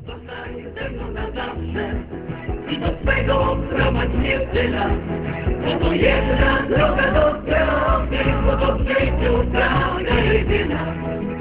Zostań ze mną na zawsze i do swego prowadź mnie tyle. Bo to jedna droga do spełny, bo to w życiu prawda jedyna.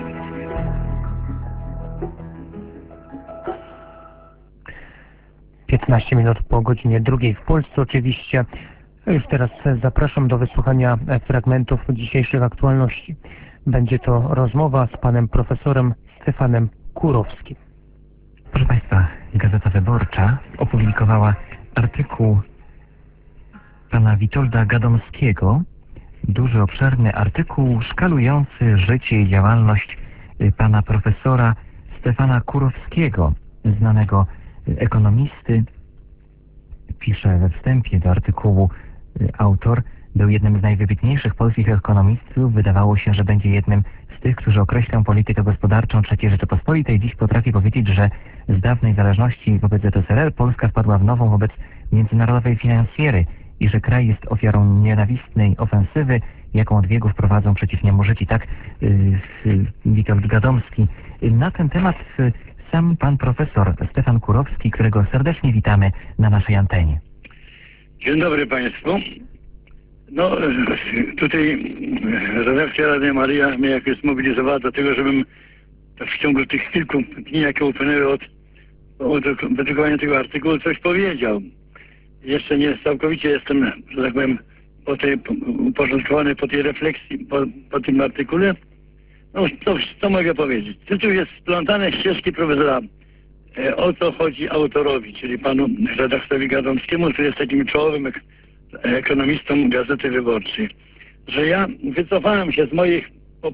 15 minut po godzinie 2 w Polsce oczywiście. Już teraz zapraszam do wysłuchania fragmentów dzisiejszych aktualności. Będzie to rozmowa z panem profesorem Stefanem Kurowskim. Proszę Państwa, Gazeta Wyborcza opublikowała artykuł pana Witolda Gadomskiego, duży, obszerny artykuł szkalujący życie i działalność pana profesora Stefana Kurowskiego, znanego ekonomisty. Pisze we wstępie do artykułu autor: był jednym z najwybitniejszych polskich ekonomistów. Wydawało się, że będzie jednym z tych, którzy określą politykę gospodarczą III Rzeczypospolitej. Dziś potrafi powiedzieć, że z dawnej zależności wobec ZSRR Polska wpadła w nową wobec międzynarodowej finansjery i że kraj jest ofiarą nienawistnej ofensywy, jaką od wieków prowadzą przeciw niemu Żydzi. Tak Witold Gadomski. Na ten temat sam pan profesor Stefan Kurowski, którego serdecznie witamy na naszej antenie. Dzień dobry Państwu. No, tutaj redakcja Radia Maryja mnie jakoś zmobilizowała do tego, żebym w ciągu tych kilku dni, jakie upłynęły od wydrukowania tego artykułu, coś powiedział. Jeszcze nie całkowicie jestem, że tak powiem, uporządkowany po tej refleksji, po tym artykule. No, co mogę powiedzieć? Tytuł jest Splątane ścieżki profesora. O co chodzi autorowi, czyli panu redaktorowi Gadomskiemu, który jest takim czołowym ekonomistą Gazety Wyborczej, że ja wycofałem się z moich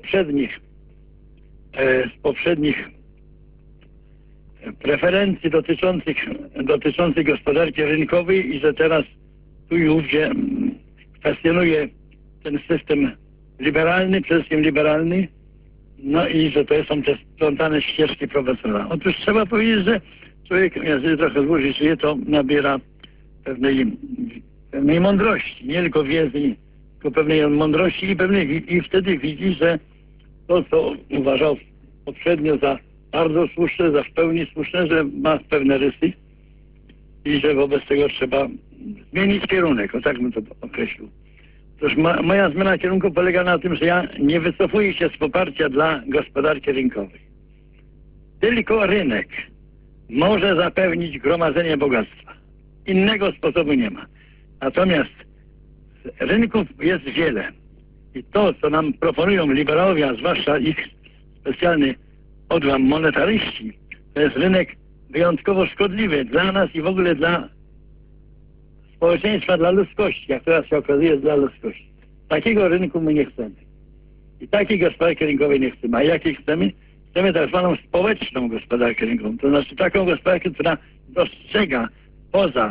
poprzednich preferencji dotyczących gospodarki rynkowej i że teraz tu i ówdzie kwestionuję ten system liberalny, przede wszystkim liberalny, no i że to są te splątane ścieżki profesora. Otóż trzeba powiedzieć, że człowiek, jeżeli trochę dłużej żyje, to nabiera pewnej mądrości, nie tylko wiedzy, tylko pewnej mądrości i wtedy widzi, że to, co uważał poprzednio za bardzo słuszne, za w pełni słuszne, że ma pewne rysy i że wobec tego trzeba zmienić kierunek, o tak bym to określił. Otóż moja zmiana kierunku polega na tym, że ja nie wycofuję się z poparcia dla gospodarki rynkowej. Tylko rynek może zapewnić gromadzenie bogactwa. Innego sposobu nie ma. Natomiast rynków jest wiele. I to, co nam proponują liberałowie, a zwłaszcza ich specjalny odłam monetaryści, to jest rynek wyjątkowo szkodliwy dla nas i w ogóle dla społeczeństwa, dla ludzkości, jak teraz się okazuje, dla ludzkości. Takiego rynku my nie chcemy. I takiej gospodarki rynkowej nie chcemy. A jakiej chcemy? Chcemy tak zwaną społeczną gospodarkę rynkową. To znaczy taką gospodarkę, która dostrzega poza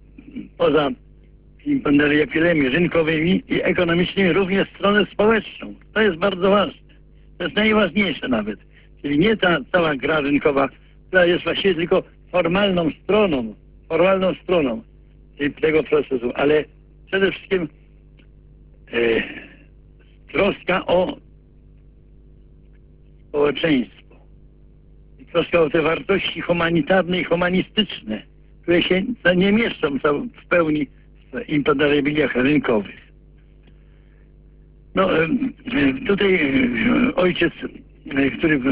epidemiami rynkowymi i ekonomicznymi również stronę społeczną. To jest bardzo ważne. To jest najważniejsze nawet. Czyli nie ta cała gra rynkowa, która jest właściwie tylko formalną stroną tego procesu, ale przede wszystkim troska o społeczeństwo. I troska o te wartości humanitarne i humanistyczne, które się nie mieszczą w pełni w imponderabiliach rynkowych. No, tutaj ojciec, który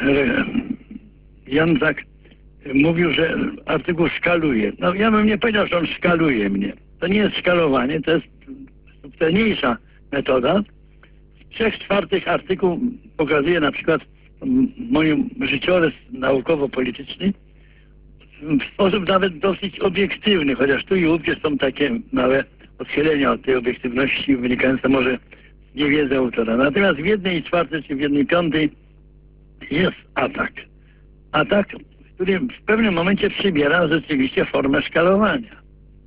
Jan tak mówił, że artykuł szkaluje. No ja bym nie powiedział, że on szkaluje mnie. To nie jest szkalowanie, to jest subtelniejsza metoda. W 3/4 artykuł pokazuje na przykład mój życiorys naukowo-polityczny w sposób nawet dosyć obiektywny, chociaż tu i ówdzie są takie małe odchylenia od tej obiektywności wynikające może z niewiedzy autora. Natomiast w 1/4 czy w 1/5 jest atak. Atak, który w pewnym momencie przybiera rzeczywiście formę szkalowania.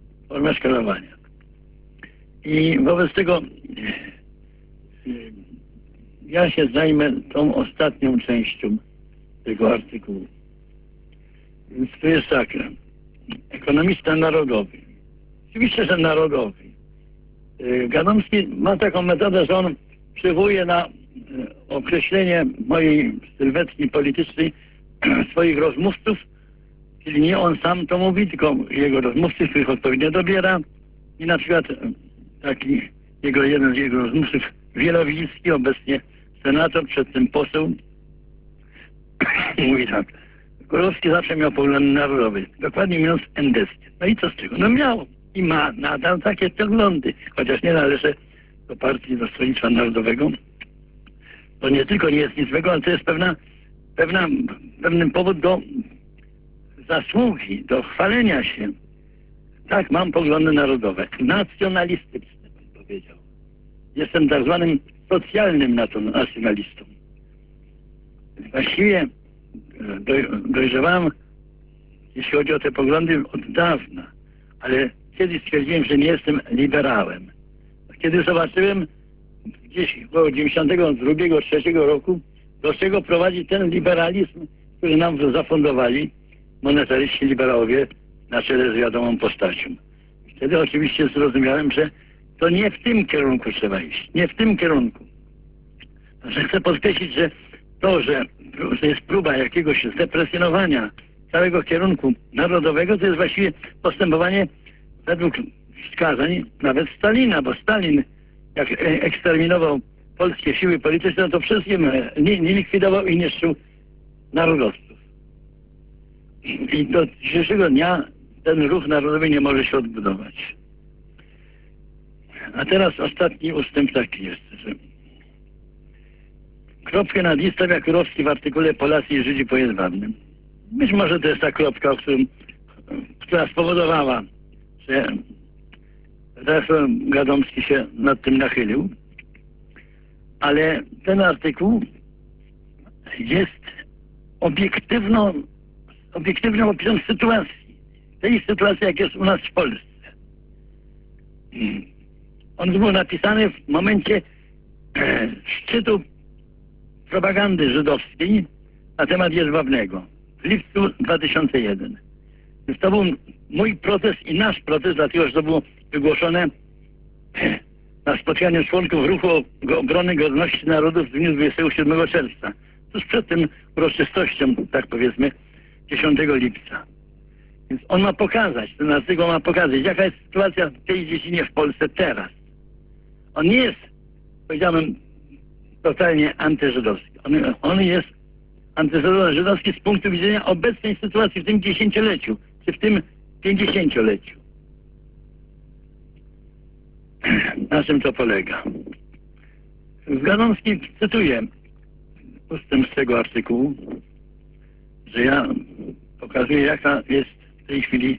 I wobec tego ja się zajmę tą ostatnią częścią tego artykułu. Więc to jest tak, ekonomista narodowy. Oczywiście, że narodowy. Gadomski ma taką metodę, że on przywołuje na określenie mojej sylwetki politycznej swoich rozmówców Czyli nie on sam to mówi, tylko jego rozmówcy, których odpowiednio dobiera. I na przykład jeden z jego rozmówców, Wielowilski, obecnie senator, przedtem poseł, mówi tak: Kurowski zawsze miał poglądy narodowe, dokładnie mówiąc endeskie. No i co z tego? No miał i ma nadal takie poglądy, chociaż nie należy do partii, do Stronnictwa Narodowego. To nie tylko nie jest nic złego, ale to jest pewien powód do zasługi, do chwalenia się. Tak, mam poglądy narodowe, nacjonalistyczne, bym powiedział. Jestem tak zwanym socjalnym nacjonalistą. Właściwie dojrzewałem, jeśli chodzi o te poglądy, od dawna, ale kiedyś stwierdziłem, że nie jestem liberałem. Kiedy zobaczyłem gdzieś około 92-93 roku, do czego prowadzi ten liberalizm, który nam zafundowali monetaryści, liberałowie na czele z wiadomą postacią. Wtedy oczywiście zrozumiałem, że to nie w tym kierunku trzeba iść. Nie w tym kierunku. Że chcę podkreślić, że to, że jest próba jakiegoś zdepresjonowania całego kierunku narodowego, to jest właściwie postępowanie według wskazań nawet Stalina, bo Stalin, jak eksterminował polskie siły polityczne, to wszystkim nie likwidował i niszczył narodowców. I do dzisiejszego dnia ten ruch narodowy nie może się odbudować. A teraz ostatni ustęp taki jest, że kropkę nad i stawia Kurowski w artykule Polacy i Żydzi po Jedwabnym. Być może to jest ta kropka, która spowodowała, że profesor Gadomski się nad tym nachylił, ale ten artykuł jest obiektywną opisem sytuacji. Tej sytuacji, jak jest u nas w Polsce. On był napisany w momencie szczytu propagandy żydowskiej na temat Jedwabnego w lipcu 2001. Więc to był mój protest i nasz protest, dlatego że to było wygłoszone na spotkaniu członków ruchu obrony godności narodów w dniu 27 czerwca. Tuż przed tym uroczystością, tak powiedzmy, 10 lipca. Więc on ma pokazać, ten artykuł ma pokazać, jaka jest sytuacja w tej dziedzinie w Polsce teraz. On nie jest, powiedziałem, totalnie antyżydowski. On jest antyżydowski z punktu widzenia obecnej sytuacji w tym 10-leciu, czy w tym 50-leciu. Na czym to polega? Gadomski cytuje ustęp z tego artykułu, że ja pokazuję, jaka jest w tej chwili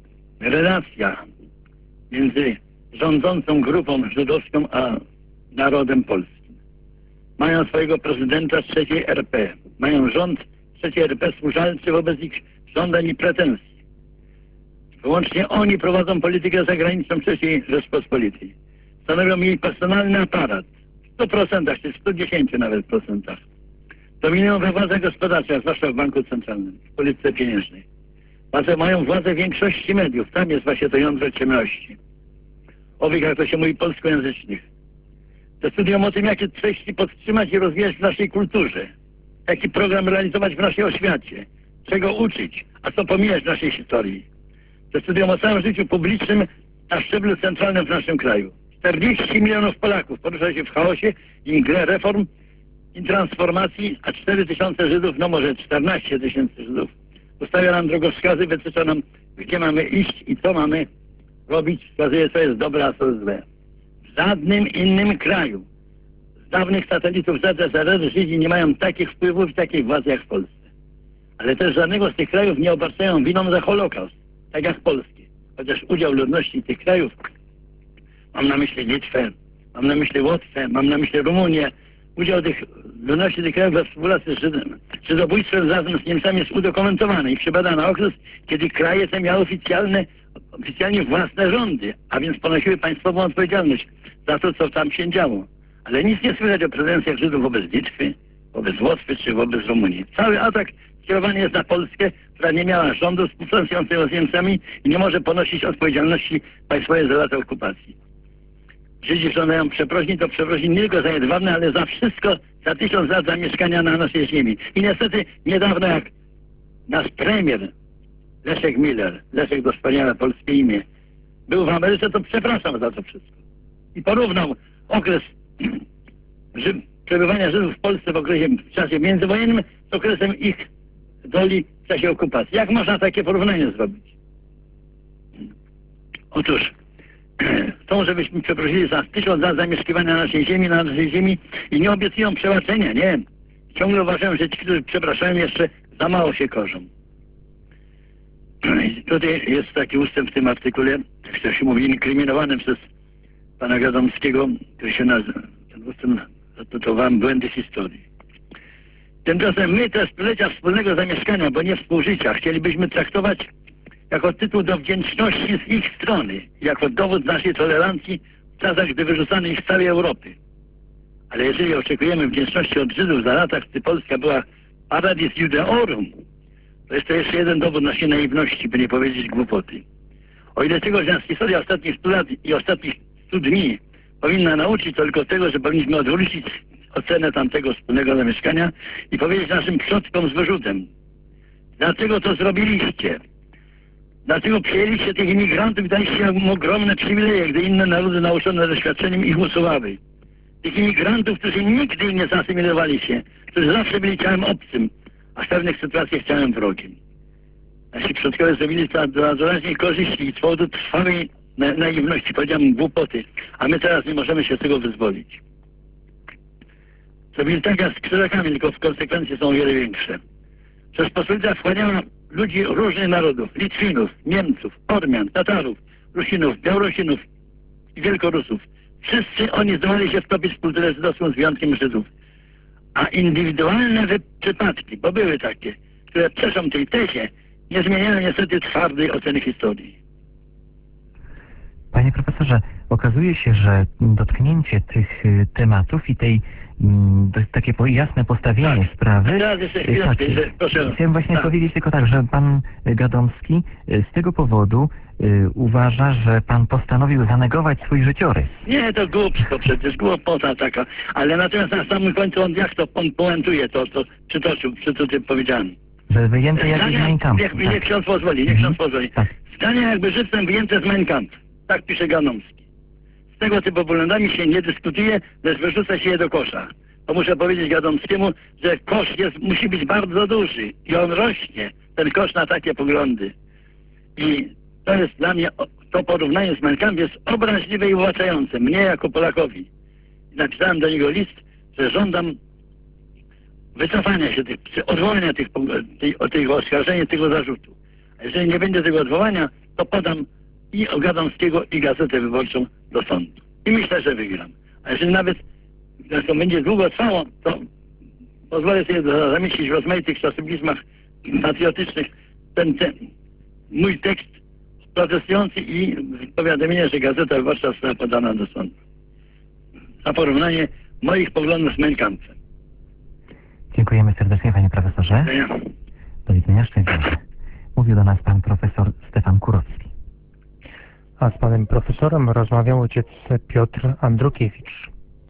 relacja między rządzącą grupą żydowską a narodem polskim. Mają swojego prezydenta III RP. Mają rząd III RP służalczy wobec ich żądań i pretensji. Wyłącznie oni prowadzą politykę zagraniczną III Rzeczpospolitej. Stanowią jej personalny aparat. W 100% czy w 110 nawet procentach. Dominują we władzach gospodarczych, zwłaszcza w banku centralnym, w polityce pieniężnej. Mają władzę większości mediów. Tam jest właśnie to jądro ciemności. Owych, jak to się mówi, polskojęzycznych. Decydują o tym, jakie treści podtrzymać i rozwijać w naszej kulturze. Jaki program realizować w naszej oświacie. Czego uczyć, a co pomijać w naszej historii. Decydują o całym życiu publicznym na szczeblu centralnym w naszym kraju. 40 milionów Polaków porusza się w chaosie i mgle reform i transformacji, a 4 tysiące Żydów, no może 14 tysięcy Żydów, ustawia nam drogowskazy, wytycza nam, gdzie mamy iść i co mamy robić, wskazuje, co jest dobre, a co jest złe. W żadnym innym kraju z dawnych satelitów ZSRR Żydzi nie mają takich wpływów i takiej władzy jak w Polsce. Ale też żadnego z tych krajów nie obarczają winą za Holokaust, tak jak polskie. Chociaż udział ludności tych krajów, mam na myśli Litwę, mam na myśli Łotwę, mam na myśli Rumunię, udział tych ludności tych krajów we współpracy z żydobójstwem razem z Niemcami jest udokumentowany i przebadany okres, kiedy kraje te miały oficjalnie własne rządy, a więc ponosiły państwową odpowiedzialność za to, co tam się działo. Ale nic nie słychać o pretensjach Żydów wobec Litwy, wobec Łotwy czy wobec Rumunii. Cały atak skierowany jest na Polskę, która nie miała rządu współpracującego z Niemcami i nie może ponosić odpowiedzialności państwowej za lata okupacji. Żydzi żądają przeprosin, to przeprosin nie tylko za Jedwabne, ale za wszystko, za 1000 lat zamieszkania na naszej ziemi. I niestety niedawno, jak nasz premier Leszek Miller, Leszek to wspaniałe polskie imię, był w Ameryce, to przepraszam za to wszystko. I porównał okres przebywania Żydów w Polsce w czasie międzywojennym z okresem ich doli w czasie okupacji. Jak można takie porównanie zrobić? Otóż chcą, żebyśmy przeprosili za 1000 lat zamieszkiwania na naszej ziemi i nie obiecują przebaczenia, nie. Ciągle uważają, że ci, którzy przepraszają, jeszcze za mało się korzą. Tutaj jest taki ustęp w tym artykule, jak to się mówi, inkryminowanym przez pana Gadomskiego, który się nazywa, ten ustęp zatytułowałem Błędy historii. Tymczasem my te stulecia wspólnego zamieszkania, bo nie współżycia, chcielibyśmy traktować jako tytuł do wdzięczności z ich strony, jako dowód naszej tolerancji w czasach, gdy wyrzucano ich z całej Europy. Ale jeżeli oczekujemy wdzięczności od Żydów za latach, gdy Polska była paradis Judeorum, to jest to jeszcze jeden dowód naszej naiwności, by nie powiedzieć głupoty. O ile czegoś nas historia ostatnich 100 lat i ostatnich 100 dni powinna nauczyć, to tylko tego, że powinniśmy odwrócić ocenę tamtego wspólnego zamieszkania i powiedzieć naszym przodkom z wyrzutem: dlaczego to zrobiliście? Dlaczego przyjęliście tych imigrantów i daliście im ogromne przywileje, gdy inne narody nauczone doświadczeniem ich usuwały? Tych imigrantów, którzy nigdy nie zasymilowali się, którzy zawsze byli ciałem obcym, a w pewnych sytuacjach ciałem wrogim. Nasi przodkowie zrobili to dla doraźnej korzyści i z powodu trwałej naiwności, powiedziałem głupoty, a my teraz nie możemy się z tego wyzwolić. Zrobili tak jak z krzyżakami, tylko w konsekwencji są o wiele większe. Rzeczpospolita wchłaniała ludzi różnych narodów, Litwinów, Niemców, Ormian, Tatarów, Rusinów, Białorusinów i Wielkorusów. Wszyscy oni zdołali się wtopić w kulturę żydowską z wyjątkiem Żydów. A indywidualne przypadki, bo były takie, które przeszą tej tezie, nie zmieniają niestety twardej oceny historii. Panie profesorze, okazuje się, że dotknięcie tych tematów i tej takie jasne postawienie sprawy... Teraz jeszcze chwileczkę, proszę. Chciałem właśnie powiedzieć tylko tak, że pan Gadomski z tego powodu uważa, że pan postanowił zanegować swój życiorys. Nie, to głupstwo przecież, głupota taka. Ale natomiast na samym końcu on jak to przytoczył, powiedziałem. Że wyjęte jakby z Mein Kampf. Niech ksiądz pozwoli, niech ksiądz pozwoli. Tak. Zdania jakby żywcem wyjęte z Mein Kampf. Tak pisze Gadomski. Z tego typu poglądami się nie dyskutuje, lecz wyrzuca się je do kosza. To muszę powiedzieć Gadomskiemu, że kosz musi być bardzo duży i on rośnie, ten kosz, na takie poglądy. I to jest dla mnie, to porównanie z Mein Kampf jest obraźliwe i uwłaczające, mnie jako Polakowi. I napisałem do niego list, że żądam wycofania się odwołania tego oskarżenia, tego zarzutu. A jeżeli nie będzie tego odwołania, to podam i Gadomskiego, i Gazetę Wyborczą do sądu. I myślę, że wygram. A jeżeli nawet to będzie długo trwało, to pozwolę sobie zamieścić w rozmaitych czasopismach patriotycznych ten mój tekst protestujący i powiadomienie, że Gazeta Wyborcza została podana do sądu. Na porównanie moich poglądów z Mein Kampfem. Dziękujemy serdecznie, panie profesorze. Do widzenia, szczęśliwie. Mówił do nas pan profesor Stefan Kurowski. A z panem profesorem rozmawiał ojciec Piotr Andrukiewicz.